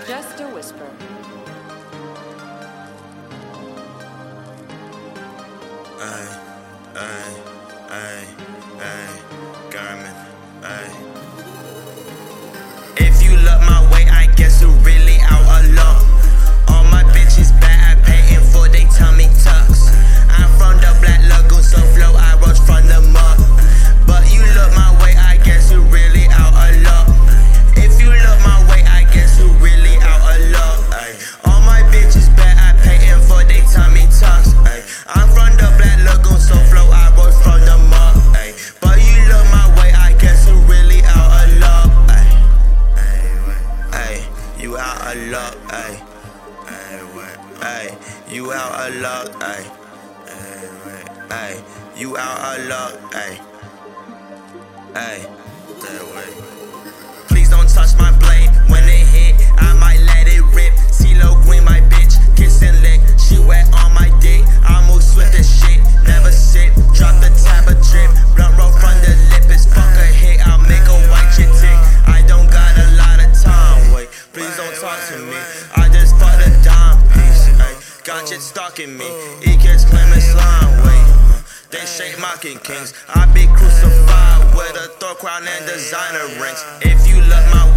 Just a whisper. Garmin, If you look my way, I guess you really out of luck. All my bitches bad, paying for they tummy tucks. I'm from the Black Lagoon, so flow I rose from the mud. But you look my way, I guess you really out of luck. If you look my way, I guess you really out of luck. All my bitches bad, paying for they tummy tucks. I'm from the Black Lagoon, so flow I rose from the mud. But you look my way, I guess you really out of luck. You out of luck, you out of luck, you out of luck, Please don't touch my blade. When it hit, I might let it rip. CeeLo Green, my bitch, kiss and lick. She wet on my dick. I move swift as shit, never sit. Drop the tab of drip. Blunt roll from the lip. It's fuck a hit. I'll make a white chick tick. I don't got a lot of time. Wait, please don't talk to me. I just fucked a dime piece. Got shit stalking me. E-kids claiming slime. Wait. They shake mocking kings. I be crucified with a throat crown and designer rings. If you look my